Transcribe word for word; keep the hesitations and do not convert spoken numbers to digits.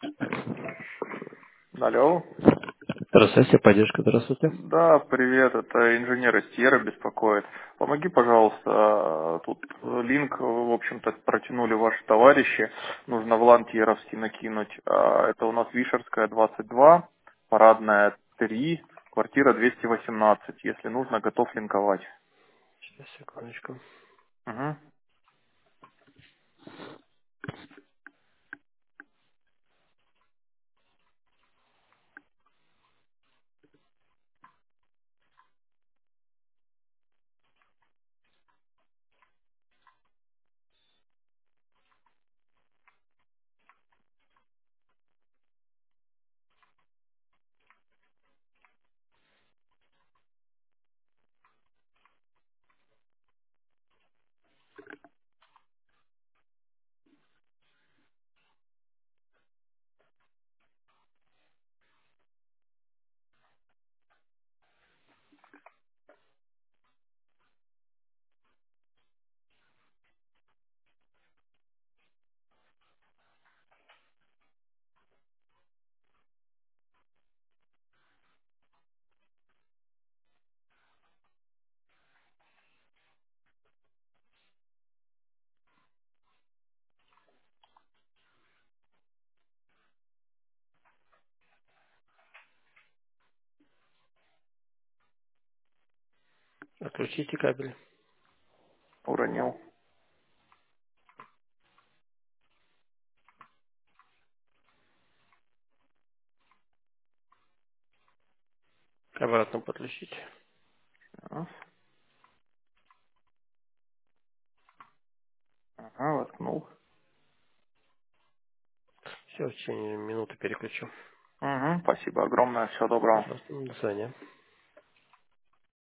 Алло. Здравствуйте, поддержка, здравствуйте. Да, привет, это инженер из Сьерра беспокоит. Помоги, пожалуйста, а, тут э, линк, э, в общем-то, протянули ваши товарищи. Нужно в лан Тьеровский накинуть. А, Это у нас Вишерская, двадцать два, парадная три, квартира двести восемнадцать. Если нужно, готов линковать. Сейчас, секундочку. Угу. Отключите кабель. Уронил. Обратно подключите. Раз. Ага, воткнул. Все, в течение минуты переключу. Угу, спасибо огромное, всего доброго. Пожалуйста, до свидания.